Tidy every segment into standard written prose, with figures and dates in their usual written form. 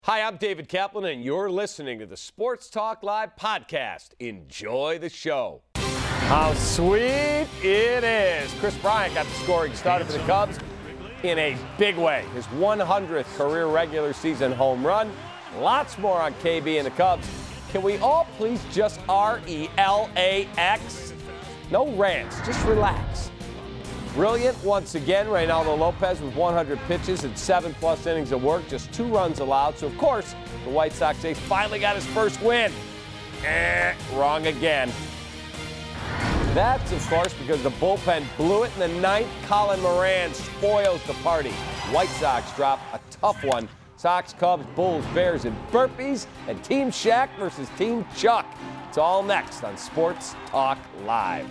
Hi, I'm David Kaplan, and you're listening to the Sports Talk Live podcast. Enjoy the show. How sweet it is. Chris Bryant got the scoring started for the Cubs in a big way. His 100th career regular season home run. Lots more on KB and the Cubs. Can we all please just relax? No rants, just relax. Brilliant once again, Reynaldo Lopez with 100 pitches and 7+ innings of work, just 2 runs allowed. So, of course, the White Sox ace finally got his first win. Wrong again. That's, of course, because the bullpen blew it in the 9th. Colin Moran spoils the party. White Sox drop a tough one. Sox, Cubs, Bulls, Bears, and burpees, and Team Shaq versus Team Chuck. It's all next on Sports Talk Live.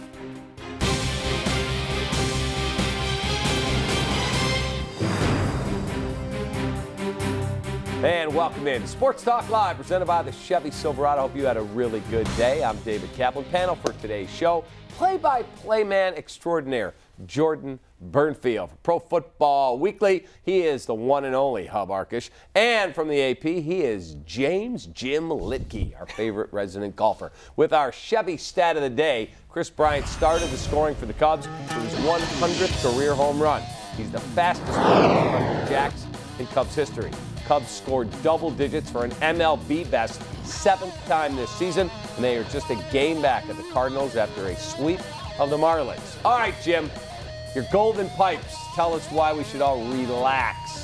And welcome in. Sports Talk Live, presented by the Chevy Silverado. Hope you had a really good day. I'm David Kaplan. Panel for today's show, play-by-play man extraordinaire, Jordan Burnfield. For Pro Football Weekly, he is the one and only Hub Arkush. And from the AP, he is James Jim Litke, our favorite resident golfer. With our Chevy stat of the day, Chris Bryant started the scoring for the Cubs with his 100th career home run. He's the fastest player to 100 jacks in Cubs history. Cubs scored double digits for an MLB best 7th time this season, and they are just a game back of the Cardinals after a sweep of the Marlins. All right, Jim, your golden pipes. Tell us why we should all relax.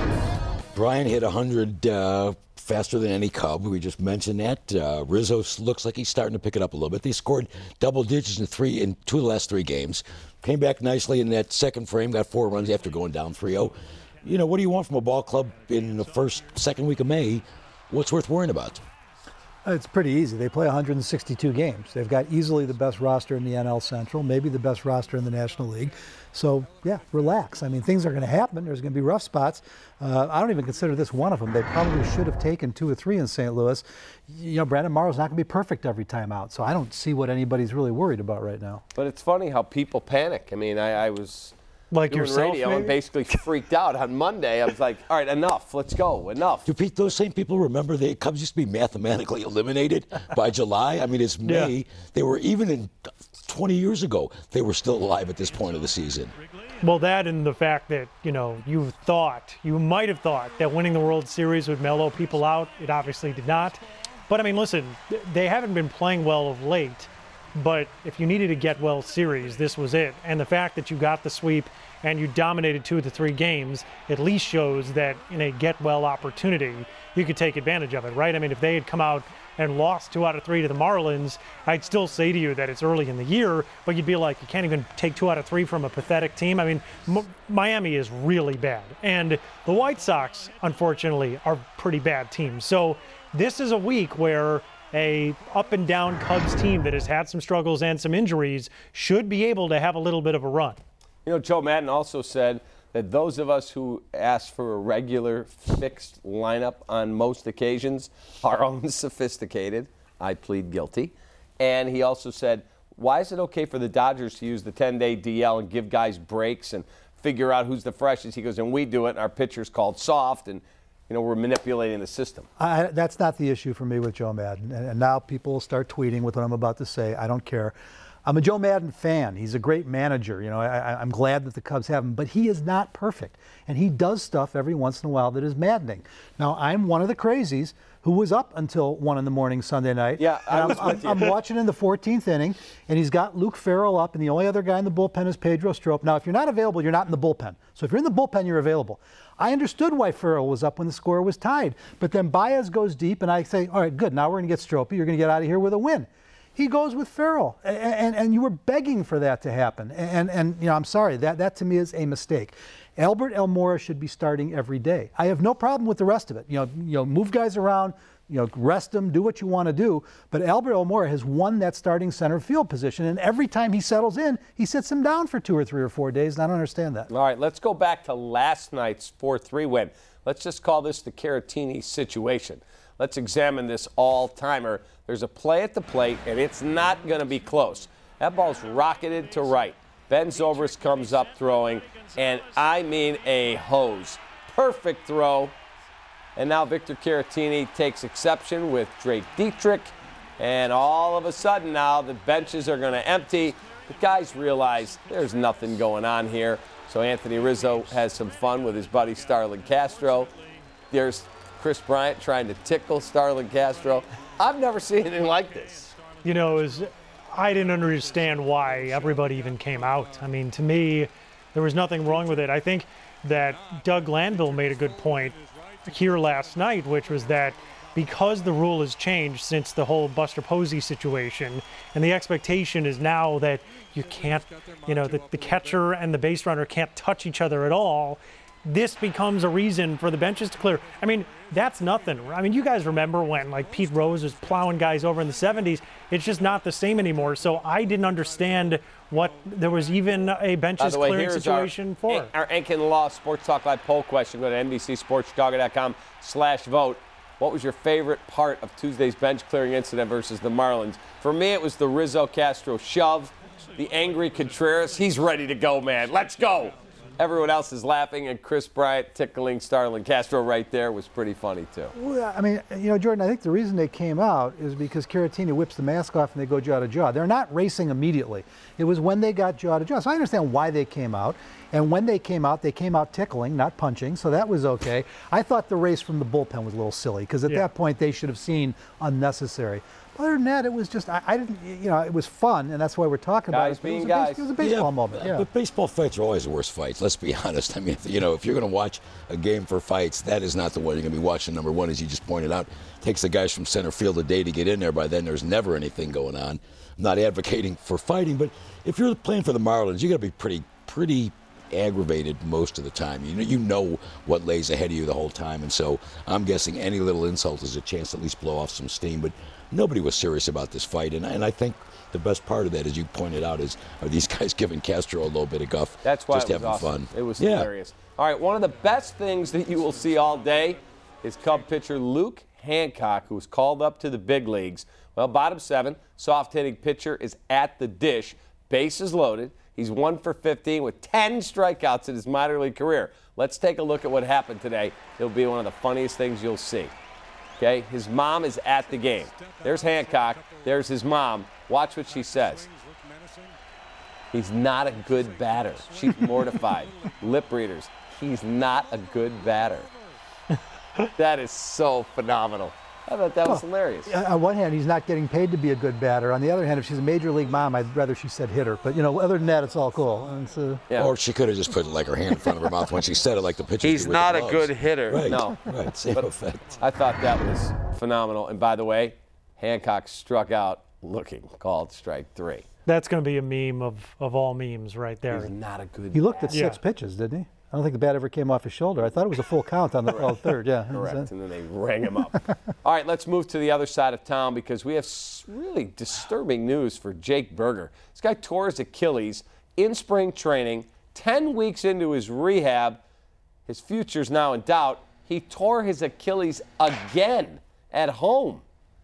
Brian hit 100 faster than any Cub. We just mentioned that. Rizzo looks like he's starting to pick it up a little bit. They scored double digits in 2 of the last 3 games. Came back nicely in that second frame, got 4 runs after going down 3-0. You know, what do you want from a ball club in the second week of May? What's worth worrying about? It's pretty easy. They play 162 games. They've got easily the best roster in the NL Central, maybe the best roster in the National League. So, yeah, relax. I mean, things are going to happen. There's going to be rough spots. I don't even consider this one of them. They probably should have taken 2 or 3 in St. Louis. You know, Brandon Morrow's not going to be perfect every time out, so I don't see what anybody's really worried about right now. But it's funny how people panic. I mean, I was like doing yourself, radio maybe? and basically freaked out on Monday. I was like, all right, enough. Let's go. Enough. Do those same people remember the Cubs used to be mathematically eliminated by July? I mean, it's May. Yeah. They were even in 20 years ago, they were still alive at this point of the season. Well, that and the fact that, you know, you might have thought that winning the World Series would mellow people out. It obviously did not. But, I mean, listen, they haven't been playing well of late. But if you needed a get-well series, this was it. And the fact that you got the sweep and you dominated 2 of the 3 games at least shows that in a get-well opportunity, you could take advantage of it, right? I mean, if they had come out and lost 2 out of 3 to the Marlins, I'd still say to you that it's early in the year, but you'd be like, you can't even take 2 out of 3 from a pathetic team. I mean, Miami is really bad. And the White Sox, unfortunately, are pretty bad teams. So this is a week where a up-and-down Cubs team that has had some struggles and some injuries should be able to have a little bit of a run. You know, Joe Madden also said that those of us who ask for a regular fixed lineup on most occasions are unsophisticated. I plead guilty. And he also said, why is it okay for the Dodgers to use the 10-day DL and give guys breaks and figure out who's the freshest? He goes, and we do it, and our pitcher's called soft, and you know, we're manipulating the system. That's not the issue for me with Joe Madden. And now people will start tweeting with what I'm about to say. I don't care. I'm a Joe Madden fan. He's a great manager. You know, I'm glad that the Cubs have him, but he is not perfect. And he does stuff every once in a while that is maddening. Now, I'm one of the crazies who was up until 1 a.m. Sunday night. Yeah, I'm watching in the 14th inning, and he's got Luke Farrell up, and the only other guy in the bullpen is Pedro Strop. Now, if you're not available, you're not in the bullpen. So if you're in the bullpen, you're available. I understood why Farrell was up when the score was tied. But then Baez goes deep, and I say, all right, good, now we're going to get Strop. You're going to get out of here with a win. He goes with Farrell, and you were begging for that to happen. And you know, I'm sorry, that to me is a mistake. Albert Almora should be starting every day. I have no problem with the rest of it. You know, move guys around, you know, rest them, do what you want to do. But Albert Almora has won that starting center field position, and every time he settles in, he sits him down for 2 or 3 or 4 days, and I don't understand that. All right, let's go back to last night's 4-3 win. Let's just call this the Caratini situation. Let's examine this all-timer. There's a play at the plate, and it's not going to be close. That ball's rocketed to right. Ben Zobrist comes up throwing, and I mean a hose. Perfect throw. And now Victor Caratini takes exception with Drake Dietrich. And all of a sudden now the benches are going to empty. The guys realize there's nothing going on here. So Anthony Rizzo has some fun with his buddy Starlin Castro. There's Chris Bryant trying to tickle Starlin Castro. I've never seen anything like this. You know, I didn't understand why everybody even came out. I mean, to me, there was nothing wrong with it. I think that Doug Glanville made a good point here last night, which was that because the rule has changed since the whole Buster Posey situation, and the expectation is now that you can't, you know, the catcher and the base runner can't touch each other at all, this becomes a reason for the benches to clear. I mean, that's nothing. I mean, you guys remember when, like, Pete Rose was plowing guys over in the 70s. It's just not the same anymore. So I didn't understand what there was even a benches clearing situation for. Our Enkin Law Sports Talk Live poll question. Go to NBCSportsChicago.com/vote. What was your favorite part of Tuesday's bench clearing incident versus the Marlins? For me, it was the Rizzo-Castro shove. The angry Contreras, he's ready to go, man. Let's go. Everyone else is laughing, and Chris Bryant tickling Starlin Castro right there was pretty funny, too. Well, I mean, you know, Jordan, I think the reason they came out is because Caratini whips the mask off and they go jaw to jaw. They're not racing immediately. It was when they got jaw to jaw. So I understand why they came out. And when they came out tickling, not punching, so that was okay. I thought the race from the bullpen was a little silly because at that point they should have seen unnecessary. Other than that, it was just, I didn't, you know, it was fun, and that's why we're talking about it. Being guys. It was a baseball moment. Yeah. But baseball fights are always the worst fights, let's be honest. I mean, you know, if you're going to watch a game for fights, that is not the one you're going to be watching. Number one, as you just pointed out, takes the guys from center field a day to get in there. By then, there's never anything going on. I'm not advocating for fighting, but if you're playing for the Marlins, you got to be pretty aggravated most of the time. You know what lays ahead of you the whole time, and so I'm guessing any little insult is a chance to at least blow off some steam. But nobody was serious about this fight, and I think the best part of that, as you pointed out, are these guys giving Castro a little bit of guff. That's why just it was having awesome. fun. It was hilarious. All right, one of the best things that you will see all day is Cub pitcher Luke Hancock, who was called up to the big leagues. Well, bottom 7, soft-hitting pitcher is at the dish, bases loaded. He's 1 for 15 with 10 strikeouts in his minor league career. Let's take a look at what happened today. It'll be one of the funniest things you'll see. Okay, his mom is at the game. There's Hancock. There's his mom. Watch what she says. He's not a good batter. She's mortified. Lip readers. He's not a good batter. That is so phenomenal. I thought that was hilarious. On one hand, he's not getting paid to be a good batter. On the other hand, if she's a major league mom, I'd rather she said hitter. But, you know, other than that, it's all cool. And so, Yeah. Or she could have just put like her hand in front of her mouth when she said it, like the pitcher. He's not a good hitter. Right. No. Right. Same effect. I thought that was phenomenal. And by the way, Hancock struck out looking, called strike 3. That's going to be a meme of all memes right there. He's not a good he looked at batter. 6 pitches, didn't he? I don't think the bat ever came off his shoulder. I thought it was a full count on the third. Yeah. Correct, and then they rang him up. All right, let's move to the other side of town because we have really disturbing news for Jake Burger. This guy tore his Achilles in spring training, 10 weeks into his rehab. His future's now in doubt. He tore his Achilles again at home.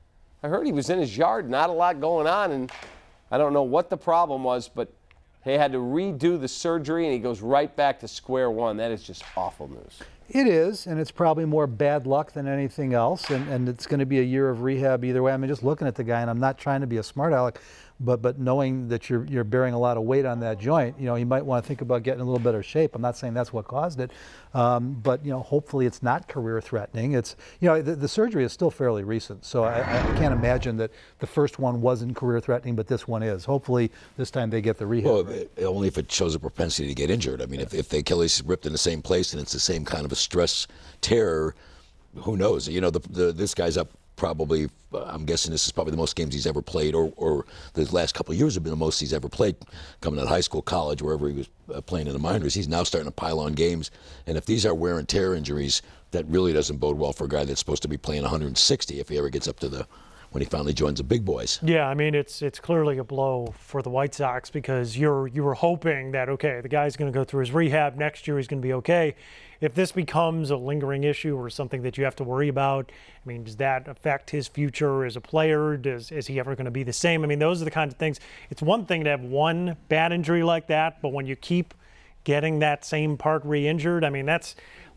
I heard he was in his yard, not a lot going on, and I don't know what the problem was, but they had to redo the surgery, and he goes right back to square one. That is just awful news. It is, and it's probably more bad luck than anything else, and it's going to be a year of rehab either way. I mean, just looking at the guy, and I'm not trying to be a smart aleck, but knowing that you're bearing a lot of weight on that joint, you know, you might want to think about getting a little better shape. I'm not saying that's what caused it, but, you know, hopefully it's not career threatening. It's, you know, the surgery is still fairly recent, so I Mm-hmm. can't imagine that the first one wasn't career threatening, but this one is. Hopefully this time they get the rehab. Well, right. only if it shows a propensity to get injured. I mean, if the Achilles is ripped in the same place and it's the same kind of a stress tear, who knows? You know, this guy's up probably, I'm guessing this is probably the most games he's ever played, or the last couple of years have been the most he's ever played, coming out of high school, college, wherever he was playing in the minors. He's now starting to pile on games, and if these are wear and tear injuries, that really doesn't bode well for a guy that's supposed to be playing 160 if he ever gets up to when he finally joins the big boys. Yeah, I mean, it's clearly a blow for the White Sox because you were hoping that, okay, the guy's going to go through his rehab, next year he's going to be okay. If this becomes a lingering issue or something that you have to worry about, I mean, does that affect his future as a player? Is he ever going to be the same? I mean, those are the kinds of things. It's one thing to have one bad injury like that, but when you keep getting that same part re-injured, I mean, that's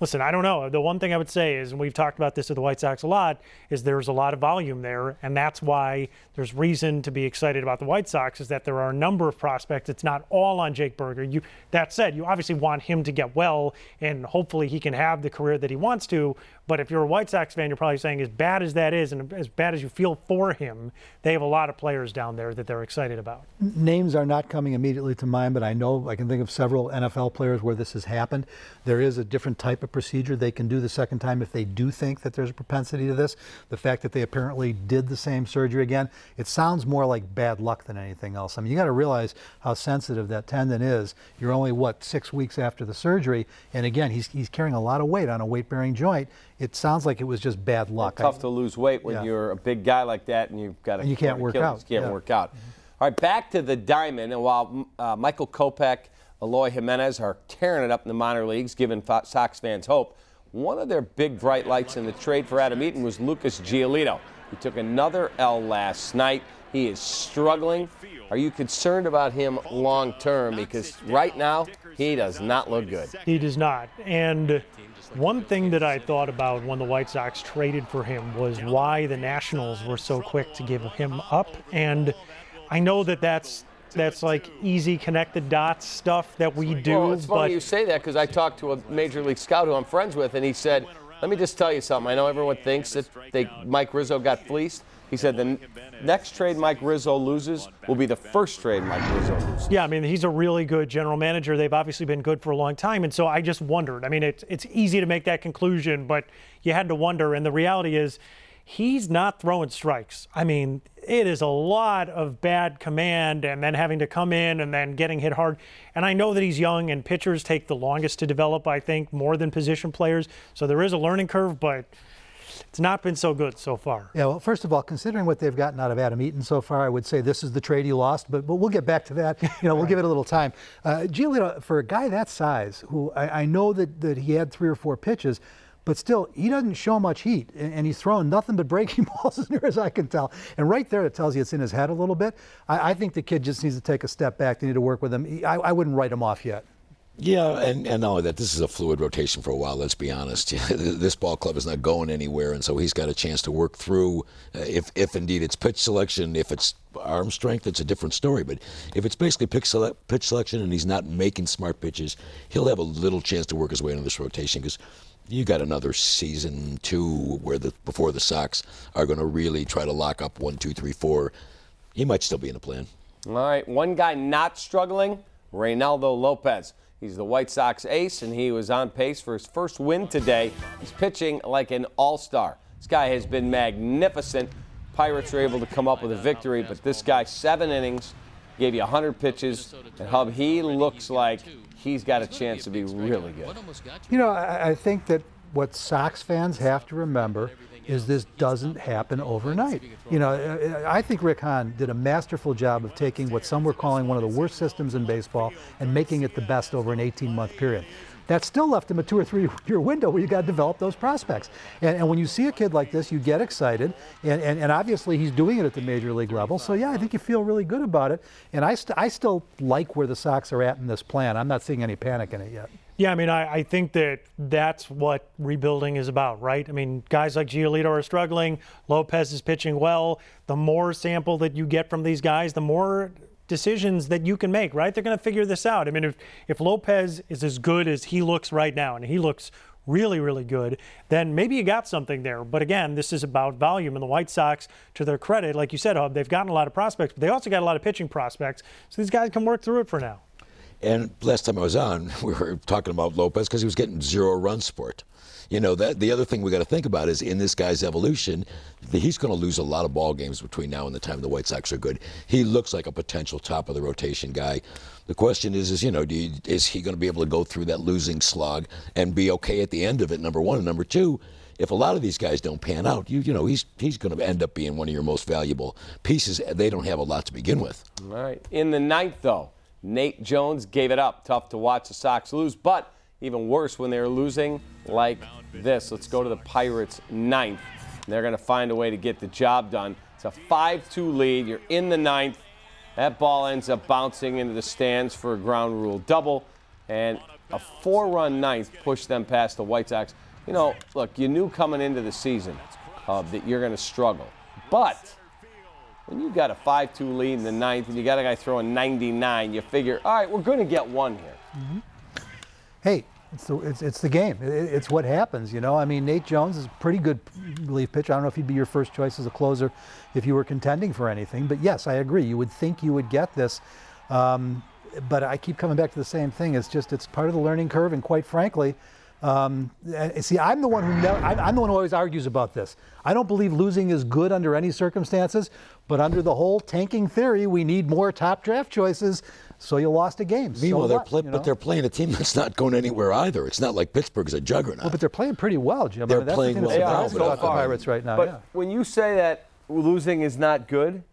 Listen, I don't know. The one thing I would say is, and we've talked about this with the White Sox a lot, is there's a lot of volume there, and that's why there's reason to be excited about the White Sox, is that there are a number of prospects. It's not all on Jake Burger. That said, you obviously want him to get well, and hopefully he can have the career that he wants to. But if you're a White Sox fan, you're probably saying, as bad as that is and as bad as you feel for him, they have a lot of players down there that they're excited about. Names are not coming immediately to mind, but I know I can think of several NFL players where this has happened. There is a different type of procedure they can do the second time if they do think that there's a propensity to this. The fact that they apparently did the same surgery again, it sounds more like bad luck than anything else. I mean, you got to realize how sensitive that tendon is. You're only, 6 weeks after the surgery, and again, he's carrying a lot of weight on a weight-bearing joint. It sounds like it was just bad luck. It's tough to lose weight when you're a big guy like that and you've got to. And you can't work out. You can't work out. All right, back to the diamond. And while Michael Kopech, Eloy Jimenez are tearing it up in the minor leagues, giving Sox fans hope, one of their big bright lights in the trade for Adam Eaton was Lucas Giolito. He took another L last night. He is struggling. Are you concerned about him long term? Because right now, he does not look good. He does not. And one thing that I thought about when the White Sox traded for him was why the Nationals were so quick to give him up. And I know that that's like easy connected dots stuff that we do. Well, it's funny you say that because I talked to a Major League scout who I'm friends with, and he said, let me just tell you something. I know everyone thinks that Mike Rizzo got fleeced. He said the next trade Mike Rizzo loses will be the first trade Mike Rizzo loses. Yeah, I mean, he's a really good general manager. They've obviously been good for a long time. And so I just wondered. I mean, it's easy to make that conclusion, but you had to wonder. And the reality is he's not throwing strikes. I mean, it is a lot of bad command and then having to come in and then getting hit hard. And I know that he's young and pitchers take the longest to develop, I think, more than position players. So there is a learning curve, but it's not been so good so far. Yeah, well, first of all, considering what they've gotten out of Adam Eaton so far, I would say this is the trade he lost, but we'll get back to that. We'll give it a little time. Giolito, for a guy that size, who I know that he had 3 or 4 pitches, but still, he doesn't show much heat, and he's throwing nothing but breaking balls as near as I can tell. And right there, it tells you it's in his head a little bit. I think the kid just needs to take a step back. They need to work with him. I wouldn't write him off yet. Yeah, and not only that, this is a fluid rotation for a while, let's be honest. This ball club is not going anywhere, and so he's got a chance to work through, if indeed it's pitch selection, if it's arm strength, it's a different story. But if it's basically pitch selection and he's not making smart pitches, he'll have a little chance to work his way into this rotation because you got another season 2 before the Sox are going to really try to lock up 1, 2, 3, 4. He might still be in the plan. All right, one guy not struggling, Reynaldo Lopez. He's the White Sox ace, and he was on pace for his first win today. He's pitching like an all-star. This guy has been magnificent. Pirates were able to come up with a victory, but this guy, 7 innings, gave you 100 pitches. And Hub, he looks like he's got a chance to be really good. I think that what Sox fans have to remember is this doesn't happen overnight. I think Rick Hahn did a masterful job of taking what some were calling one of the worst systems in baseball and making it the best over an 18-month period. That still left him a 2 or 3 year window where you got to develop those prospects. And when you see a kid like this, you get excited. And obviously he's doing it at the major league level. So yeah, I think you feel really good about it. And I still like where the Sox are at in this plan. I'm not seeing any panic in it yet. Yeah, I mean, I think that's what rebuilding is about, right? I mean, guys like Giolito are struggling. Lopez is pitching well. The more sample that you get from these guys, the more decisions that you can make, right? They're going to figure this out. I mean, if Lopez is as good as he looks right now, and he looks really, really good, then maybe you got something there. But again, this is about volume. And the White Sox, to their credit, like you said, Hub, they've gotten a lot of prospects, but they also got a lot of pitching prospects. So these guys can work through it for now. And last time I was on, we were talking about Lopez because he was getting 0 runs for it. That the other thing we got to think about is in this guy's evolution, he's going to lose a lot of ball games between now and the time the White Sox are good. He looks like a potential top of the rotation guy. The question is is he going to be able to go through that losing slog and be okay at the end of it? Number one, and number two, if a lot of these guys don't pan out, he's going to end up being one of your most valuable pieces. They don't have a lot to begin with. All right. In the 9th, though, Nate Jones gave it up. Tough to watch the Sox lose, but even worse when they were losing like this. Let's go to the Pirates' 9th. They're going to find a way to get the job done. It's a 5-2 lead. You're in the 9th. That ball ends up bouncing into the stands for a ground rule double. And a 4-run ninth pushed them past the White Sox. You know, look, you knew coming into the season that you're going to struggle. But when you got a 5-2 lead in the ninth and you got a guy throwing 99, you figure, all right, we're going to get one here. Mm-hmm. Hey, it's the game. It's what happens, you know. I mean, Nate Jones is a pretty good relief pitcher. I don't know if he'd be your first choice as a closer if you were contending for anything. But, yes, I agree. You would think you would get this. But I keep coming back to the same thing. It's part of the learning curve, and quite frankly, see, I'm the one who always argues about this. I don't believe losing is good under any circumstances, but under the whole tanking theory, we need more top draft choices. So you lost a game. Meanwhile, so they're playing a team that's not going anywhere either. It's not like Pittsburgh's a juggernaut. Well, but they're playing pretty well, Jim. They're playing well. They are about the Pirates right now. But when you say that losing is not good,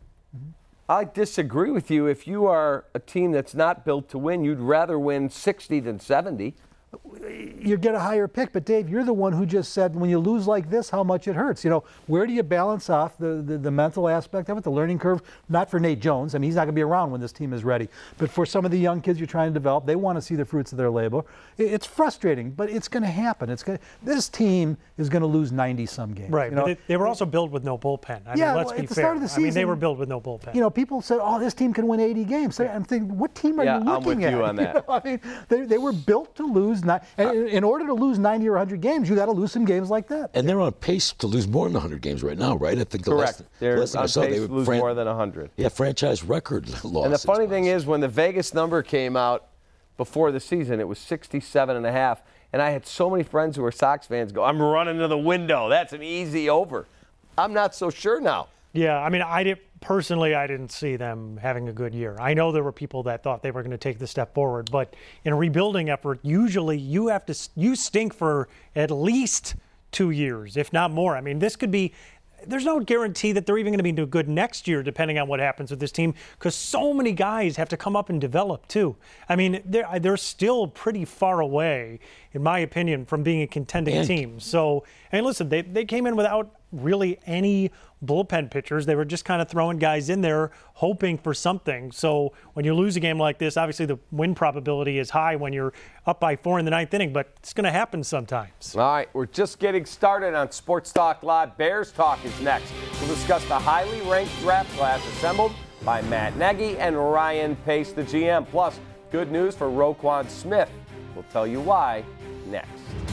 I disagree with you. If you are a team that's not built to win, you'd rather win 60 than 70. You get a higher pick, but Dave, you're the one who just said when you lose like this, how much it hurts. You know, where do you balance off the mental aspect of it, the learning curve? Not for Nate Jones. I mean, he's not going to be around when this team is ready. But for some of the young kids you're trying to develop, they want to see the fruits of their labor. It's frustrating, but it's going to happen. This team is going to lose 90-some games. Right, you know? but they were also built with no bullpen. I mean, let's be at the fair. start of the season, I mean, they were built with no bullpen. You know, people said, "Oh, this team can win 80 games." So I'm thinking, what team are you looking at? I'm with you on that. You know, I mean, they were built to lose. And in order to lose 90 or 100 games, you got to lose some games like that. And they're on pace to lose more than 100 games right now, right? I think Correct. They're on pace to lose more than 100. Yeah, franchise record losses. And the funny thing is, when the Vegas number came out before the season, it was 67.5. And I had so many friends who were Sox fans go, "I'm running to the window. That's an easy over." I'm not so sure now. Yeah, I mean, I didn't see them having a good year. I know there were people that thought they were going to take the step forward, but in a rebuilding effort, usually you stink for at least 2 years, if not more. I mean, there's no guarantee that they're even going to be good next year, depending on what happens with this team, because so many guys have to come up and develop too. I mean, they're still pretty far away, in my opinion, from being a contending team. So, and listen, they came in without really any bullpen pitchers. They were just kind of throwing guys in there, hoping for something. So when you lose a game like this, obviously the win probability is high when you're up by 4 in the 9th inning, but it's going to happen sometimes. All right, we're just getting started on Sports Talk Live. Bears Talk is next. We'll discuss the highly ranked draft class assembled by Matt Nagy and Ryan Pace, the GM. Plus, good news for Roquan Smith. We'll tell you why next.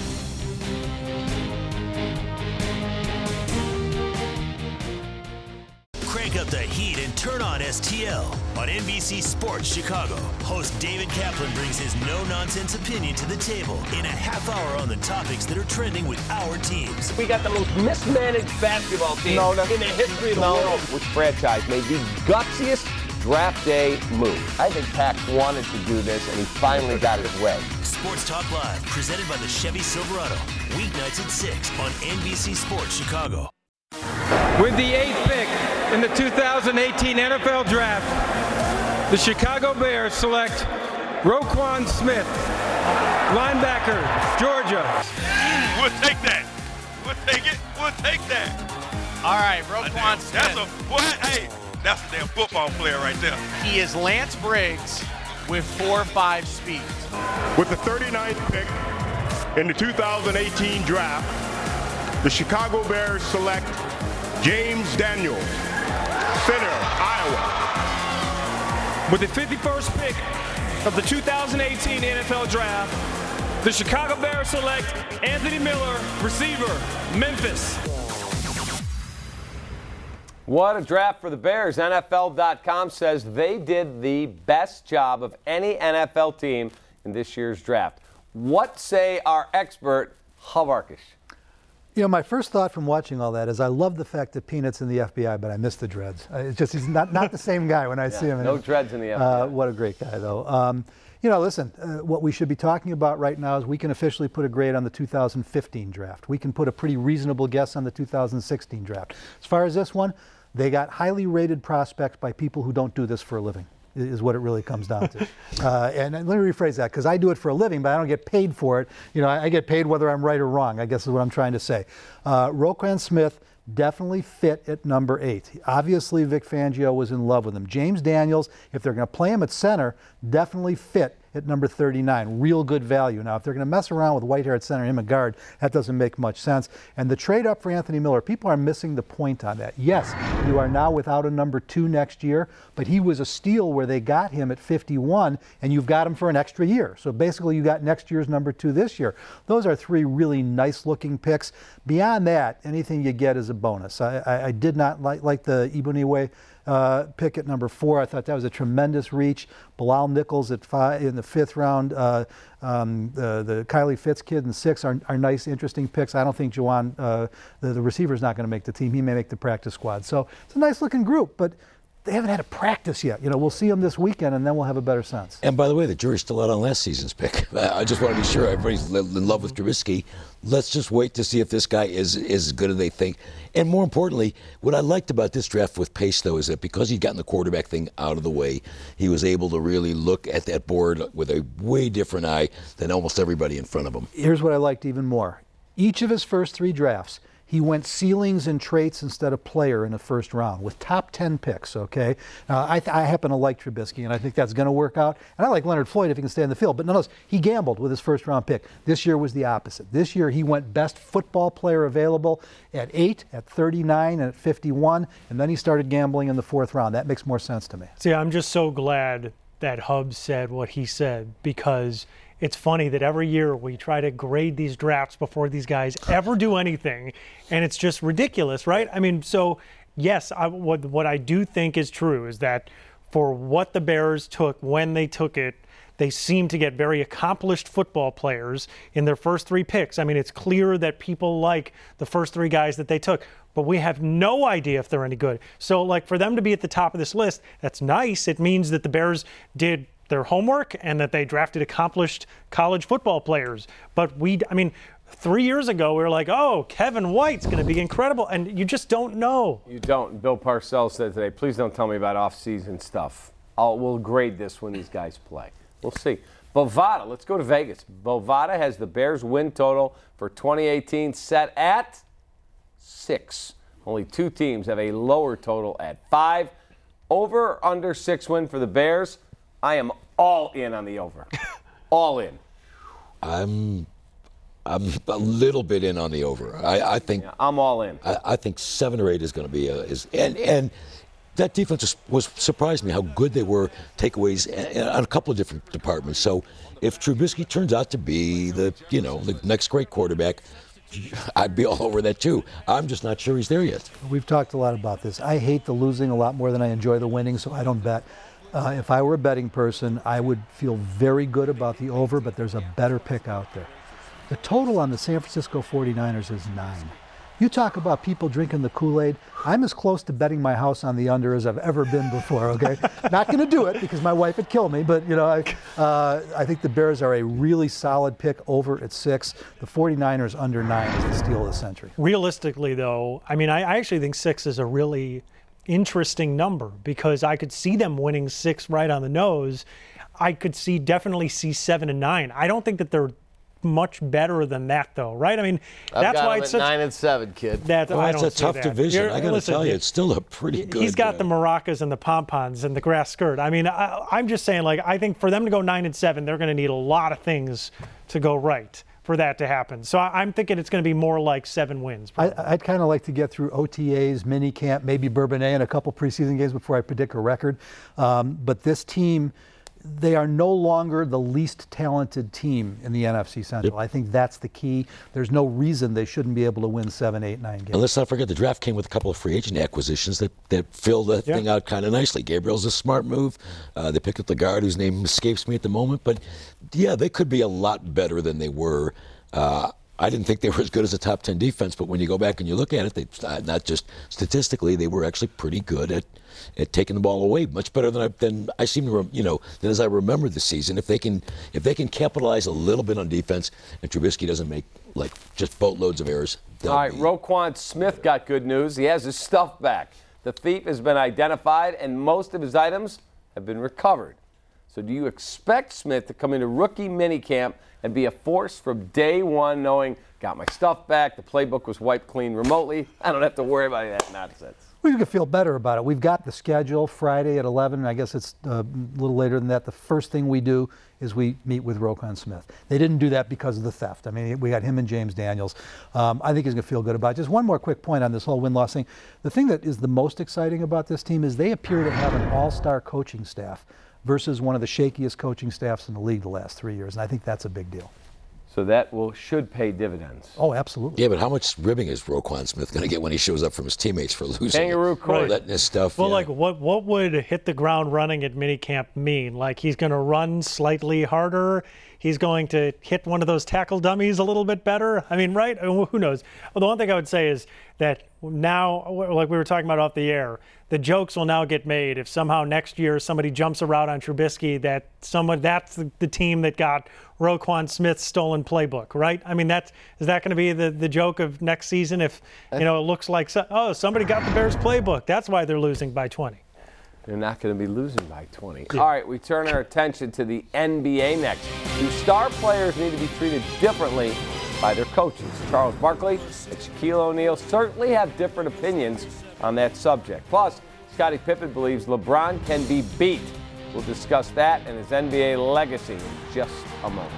Crank up the heat and turn on STL. On NBC Sports Chicago, host David Kaplan brings his no-nonsense opinion to the table in a half hour on the topics that are trending with our teams. We got the most mismanaged basketball team in the history of the world. Which franchise made the gutsiest draft day move? I think Pax wanted to do this, and he finally got his way. Sports Talk Live, presented by the Chevy Silverado. Weeknights at 6 on NBC Sports Chicago. With the 8th pick in the 2018 NFL Draft, the Chicago Bears select Roquan Smith, linebacker, Georgia. We'll take that. We'll take it. We'll take that. All right, Roquan Smith. That's a damn football player right there. He is Lance Briggs with 4.5 speed. With the 39th pick in the 2018 draft, the Chicago Bears select James Daniels, center, Iowa. With the 51st pick of the 2018 NFL Draft, the Chicago Bears select Anthony Miller, receiver, Memphis. What a draft for the Bears. NFL.com says they did the best job of any NFL team in this year's draft. What say our expert, Havarkish? You know, my first thought from watching all that is I love the fact that Peanut's in the FBI, but I miss the dreads. It's just he's not the same guy when I see him. No dreads in the FBI. What a great guy, though. You know, listen, what we should be talking about right now is we can officially put a grade on the 2015 draft. We can put a pretty reasonable guess on the 2016 draft. As far as this one, they got highly rated prospects by people who don't do this for a living, is what it really comes down to. And let me rephrase that, because I do it for a living, but I don't get paid for it. You know, I get paid whether I'm right or wrong, I guess is what I'm trying to say. Roquan Smith definitely fit at number 8. Obviously, Vic Fangio was in love with him. James Daniels, if they're going to play him at center, definitely fit at number 39. Real good value. Now, if they're going to mess around with Whitehair at center and him at guard, that doesn't make much sense. And the trade up for Anthony Miller, people are missing the point on that. Yes, you are now without a number 2 next year, but he was a steal where they got him at 51, and you've got him for an extra year. So basically, you got next year's number 2 this year. Those are 3 really nice-looking picks. Beyond that, anything you get is a bonus. I did not like the Ibuniwe pick at number 4. I thought that was a tremendous reach. Bilal Nichols at 5 in the 5th round. The Kylie Fitz kid in 6 are nice, interesting picks. I don't think Juwan, the receiver's not going to make the team. He may make the practice squad. So it's a nice-looking group, but they haven't had a practice yet. We'll see them this weekend, and then we'll have a better sense. And by the way, the jury's still out on last season's pick. I just want to be sure everybody's in love with Trubisky. Let's just wait to see if this guy is as good as they think. And more importantly, what I liked about this draft with Pace, though, is that because he'd gotten the quarterback thing out of the way, he was able to really look at that board with a way different eye than almost everybody in front of him. Here's what I liked even more. Each of his first 3 drafts, he went ceilings and traits instead of player in the first round with top 10 picks, okay? Now, I happen to like Trubisky, and I think that's going to work out. And I like Leonard Floyd if he can stay in the field. But nonetheless, he gambled with his first round pick. This year was the opposite. This year he went best football player available at 8, at 39, and at 51. And then he started gambling in the 4th round. That makes more sense to me. See, I'm just so glad that Hubbs said what he said, because it's funny that every year we try to grade these drafts before these guys ever do anything, and it's just ridiculous, right? I mean, so yes, what I do think is true is that for what the Bears took when they took it, they seem to get very accomplished football players in their first 3 picks. I mean, it's clear that people like the first 3 guys that they took, but we have no idea if they're any good. So, like, for them to be at the top of this list, that's nice. It means that the Bears did their homework and that they drafted accomplished college football players. But 3 years ago, we were like, oh, Kevin White's going to be incredible. And you just don't know. You don't. Bill Parcells said today, please don't tell me about off-season stuff. We'll grade this when these guys play. We'll see. Bovada, let's go to Vegas. Bovada has the Bears win total for 2018 set at 6. Only 2 teams have a lower total at 5. Over or under 6 win for the Bears? I am all in on the over. All in. I'm a little bit in on the over. I think I'm all in. I think 7 or 8 is going to be and that defense was surprised me how good they were takeaways on a couple of different departments. So if Trubisky turns out to be the next great quarterback, I'd be all over that too. I'm just not sure he's there yet. We've talked a lot about this. I hate the losing a lot more than I enjoy the winning, so I don't bet. If I were a betting person, I would feel very good about the over, but there's a better pick out there. The total on the San Francisco 49ers is 9. You talk about people drinking the Kool-Aid. I'm as close to betting my house on the under as I've ever been before, okay? Not going to do it because my wife would kill me, but, I think the Bears are a really solid pick over at 6. The 49ers under 9 is the steal of the century. Realistically, though, I actually think 6 is a really interesting number because I could see them winning 6 right on the nose. I could definitely see 7 and 9. I don't think that they're much better than that, though, right? That's why it's 9 and 7, kid. That's a tough division. I got to tell you, it's still a pretty good. He's got the maracas and the pom-poms and the grass skirt. I'm just saying, I think for them to go 9 and 7, they're going to need a lot of things to go right for that to happen. So I'm thinking it's going to be more like 7 wins. I'd kind of like to get through OTAs, mini camp, maybe Bourbonnais, and a couple preseason games before I predict a record. But this team, they are no longer the least talented team in the NFC Central. Yep. I think that's the key. There's no reason they shouldn't be able to win 7, 8, 9 games. And let's not forget the draft came with a couple of free agent acquisitions that filled that thing out kind of nicely. Gabriel's a smart move. They picked up the guard whose name escapes me at the moment. But, yeah, they could be a lot better than they were. I didn't think they were as good as a top 10 defense, but when you go back and you look at it, they not just statistically, they were actually pretty good at taking the ball away, much better than I seem to than as I remember the season. If they can capitalize a little bit on defense, and Trubisky doesn't make just boatloads of errors. All right, Roquan Smith got good news. He has his stuff back. The thief has been identified, and most of his items have been recovered. So do you expect Smith to come into rookie minicamp and be a force from day one, knowing got my stuff back. The playbook was wiped clean remotely. I don't have to worry about that nonsense. We can feel better about it. We've got the schedule Friday at 11. I guess it's a little later than that. The first thing we do is we meet with Roquan Smith. They didn't do that because of the theft. I mean, we got him and James Daniels. I think he's going to feel good about it. Just one more quick point on this whole win-loss thing. The thing that is the most exciting about this team is they appear to have an all-star coaching staff versus one of the shakiest coaching staffs in the league the last 3 years, and I think that's a big deal. So that should pay dividends. Oh, absolutely. Yeah, but how much ribbing is Roquan Smith going to get when he shows up from his teammates for losing? Kangaroo court. Letting his stuff. Well, like what would hit the ground running at minicamp mean? Like he's going to run slightly harder. He's going to hit one of those tackle dummies a little bit better. I mean, right? Who knows? Well, the one thing I would say is that now, like we were talking about off the air, the jokes will now get made if somehow next year somebody jumps around on Trubisky that's the team that got Roquan Smith's stolen playbook, right? I mean, is that going to be the joke of next season if, it looks like, somebody got the Bears playbook. That's why they're losing by 20. They're not going to be losing by 20. Yeah. All right, we turn our attention to the NBA next. Do star players need to be treated differently by their coaches? Charles Barkley and Shaquille O'Neal certainly have different opinions on that subject. Plus, Scottie Pippen believes LeBron can be beat. We'll discuss that and his NBA legacy in just a moment.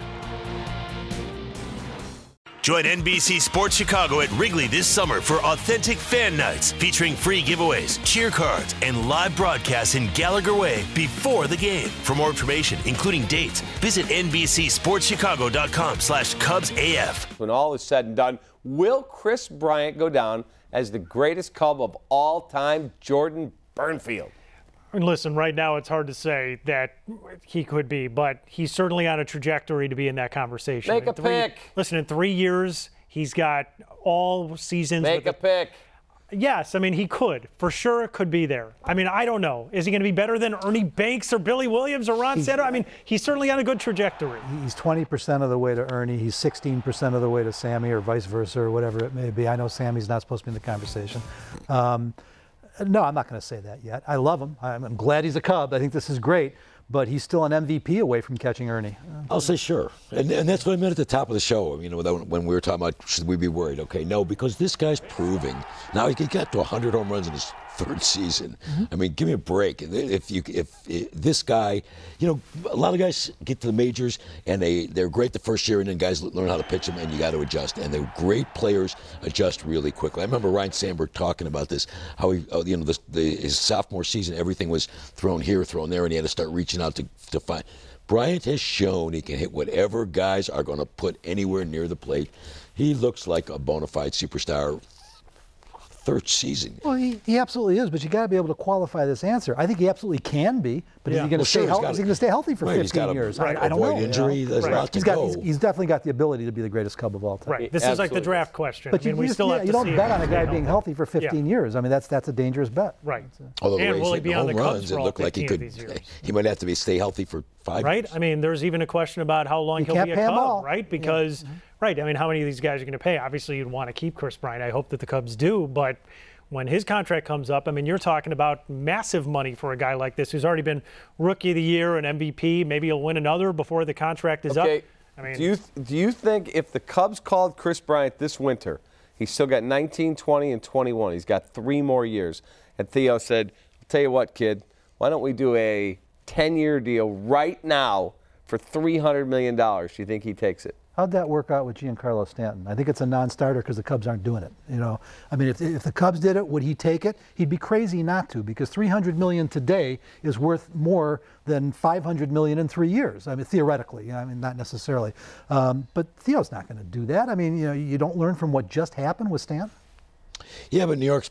Join NBC Sports Chicago at Wrigley this summer for authentic fan nights featuring free giveaways, cheer cards, and live broadcasts in Gallagher Way before the game. For more information, including dates, visit NBCSportsChicago.com/CubsAF. When all is said and done, will Kris Bryant go down as the greatest Cub of all time, Jordan Burnfield? And listen, right now it's hard to say that he could be, but he's certainly on a trajectory to be in that conversation. Make a pick. Listen, in 3 years, he's got all seasons. Make a pick. Yes, I mean, he could. For sure, it could be there. I mean, I don't know. Is he going to be better than Ernie Banks or Billy Williams or Ron Santo? I mean, he's certainly on a good trajectory. He's 20% of the way to Ernie. He's 16% of the way to Sammy, or vice versa, or whatever it may be. I know Sammy's not supposed to be in the conversation. No, I'm not going to say that yet. I love him. I'm glad he's a Cub. I think this is great. But he's still an MVP away from catching Ernie. I'll say sure. And that's what I meant at the top of the show, when we were talking about should we be worried. Okay, no, because this guy's proving. Now he can get to 100 home runs in his third season. Mm-hmm. I mean, give me a break. If this guy, a lot of guys get to the majors and they're great the first year, and then guys learn how to pitch them, and you got to adjust. And the great players adjust really quickly. I remember Ryan Sandberg talking about this, how his sophomore season, everything was thrown here, thrown there, and he had to start reaching out to find. Bryant has shown he can hit whatever guys are going to put anywhere near the plate. He looks like a bona fide superstar. Third season. Well, he absolutely is, but you got to be able to qualify this answer. I think he absolutely can be, but is he going to stay healthy? Is he going to stay healthy for 15 years? I don't know. Injury, there's a lot to go. He's definitely got the ability to be be the greatest Cub of all time. Right. This is like the draft question. But you don't bet on a guy being healthy for 15 years. I mean, that's a dangerous bet. Right. Although and will he be on the Cubs runs, for it all looked like he 15 could. of these years? He might have to stay healthy for 5 right? years. I mean, there's even a question about how long he'll be a Cub, right? Because, right, I mean, how many of these guys are going to pay? Obviously, you'd want to keep Kris Bryant. I hope that the Cubs do, but when his contract comes up, I mean, you're talking about massive money for a guy like this who's already been Rookie of the Year and MVP. Maybe he'll win another before the contract is up. I mean, do you think if the Cubs called Kris Bryant this winter, he's still got 19, 20, and 21. He's got 3 more years. And Theo said, I'll tell you what, kid, why don't we do a 10-year deal right now for $300 million? Do you think he takes it? How'd that work out with Giancarlo Stanton? I think it's a non-starter because the Cubs aren't doing it. I mean, if the Cubs did it, would he take it? He'd be crazy not to, because $300 million today is worth more than $500 million in 3 years. I mean, theoretically. I mean, not necessarily. But Theo's not going to do that. I mean, you don't learn from what just happened with Stanton. Yeah, but New York's.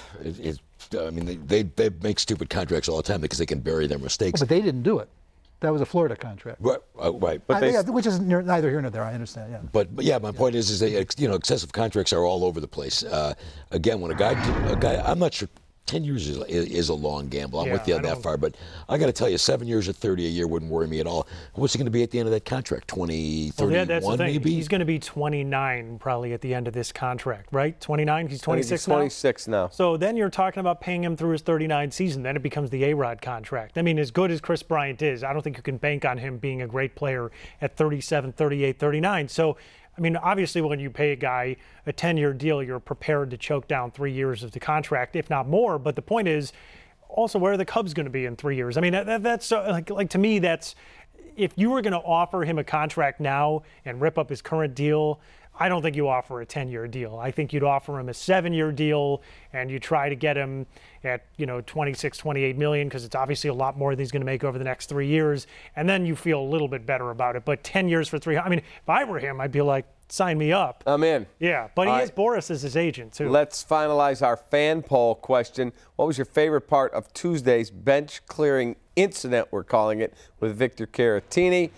I mean, they make stupid contracts all the time because they can bury their mistakes. But they didn't do it. That was a Florida contract. Right. But which is neither here nor there. I understand. Yeah. But yeah, my point is that excessive contracts are all over the place. Again, when a guy, I'm not sure. 10 years is a long gamble. I'm with you on that far, but I got to tell you, 7 years at 30 a year wouldn't worry me at all. What's he going to be at the end of that contract? 20, 31 that's the thing. Maybe? He's going to be 29 probably at the end of this contract, right? 29? He's 26 now? 26 now. So then you're talking about paying him through his 39th season. Then it becomes the A-Rod contract. I mean, as good as Kris Bryant is, I don't think you can bank on him being a great player at 37, 38, 39. So I mean, obviously, when you pay a guy a 10-year deal, you're prepared to choke down 3 years of the contract, if not more. But the point is, also, where are the Cubs going to be in 3 years? I mean, that's like to me, that's if you were going to offer him a contract now and rip up his current deal, I don't think you offer a 10-year deal. I think you'd offer him a 7-year deal, and you try to get him at 26, 28 million, because it's obviously a lot more than he's going to make over the next 3 years, and then you feel a little bit better about it. But 10 years for $300, I mean, if I were him, I'd be like, sign me up. I'm in. Yeah, but he has Boris as his agent too. Let's finalize our fan poll question. What was your favorite part of Tuesday's bench clearing incident, we're calling it, with Victor Caratini?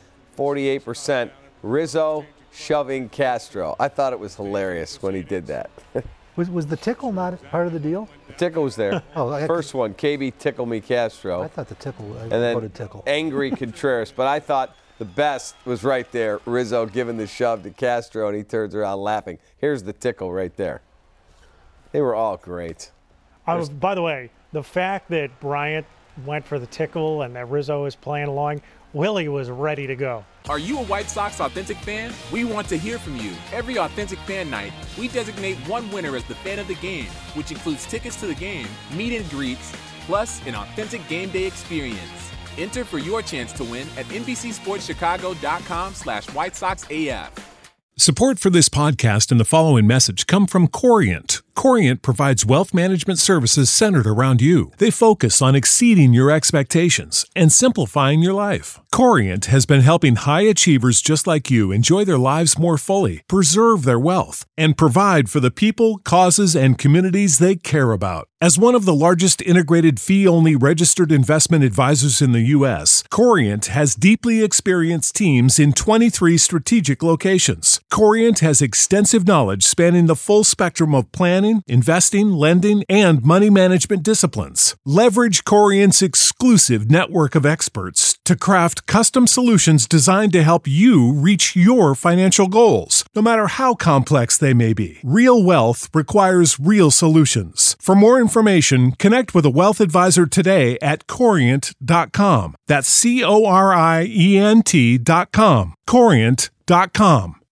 48% Rizzo shoving Castro. I thought it was hilarious when he did that. Was the tickle not part of the deal? The tickle was there. First one, KB tickle me Castro. I thought the tickle. And then tickle. Angry Contreras. But I thought the best was right there, Rizzo giving the shove to Castro, and he turns around laughing. Here's the tickle right there. They were all great. By the way, the fact that Bryant went for the tickle and that Rizzo is playing along, Willie was ready to go. Are you a White Sox Authentic fan? We want to hear from you. Every Authentic Fan Night, we designate one winner as the fan of the game, which includes tickets to the game, meet and greets, plus an authentic game day experience. Enter for your chance to win at NBCSportsChicago.com/White Sox AF. Support for this podcast and the following message come from Corient. Corient provides wealth management services centered around you. They focus on exceeding your expectations and simplifying your life. Corient has been helping high achievers just like you enjoy their lives more fully, preserve their wealth, and provide for the people, causes, and communities they care about. As one of the largest integrated fee-only registered investment advisors in the U.S., Corient has deeply experienced teams in 23 strategic locations. Corient has extensive knowledge spanning the full spectrum of planning, investing, lending, and money management disciplines. Leverage Corient's exclusive network of experts to craft custom solutions designed to help you reach your financial goals, no matter how complex they may be. Real wealth requires real solutions. For more information, connect with a wealth advisor today at Corient.com. That's Corient.com. Corient.com.